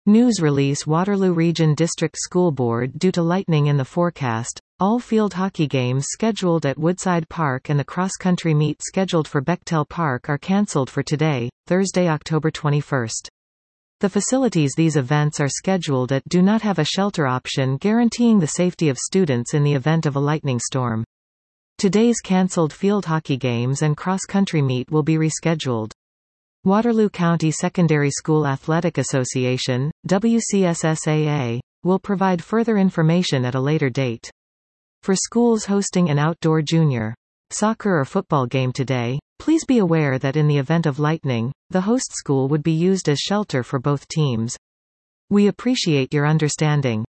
News release Waterloo Region District School Board. Due to lightning in the forecast, all field hockey games scheduled at Woodside Park and the cross-country meet scheduled for Bechtel Park are cancelled for today, Thursday, October 21. The facilities these events are scheduled at do not have a shelter option guaranteeing the safety of students in the event of a lightning storm. Today's cancelled field hockey games and cross-country meet will be rescheduled. Waterloo County Secondary School Athletic Association, WCSSAA, will provide further information at a later date. For schools hosting an outdoor junior soccer or football game today, please be aware that in the event of lightning, the host school would be used as shelter for both teams. We appreciate your understanding.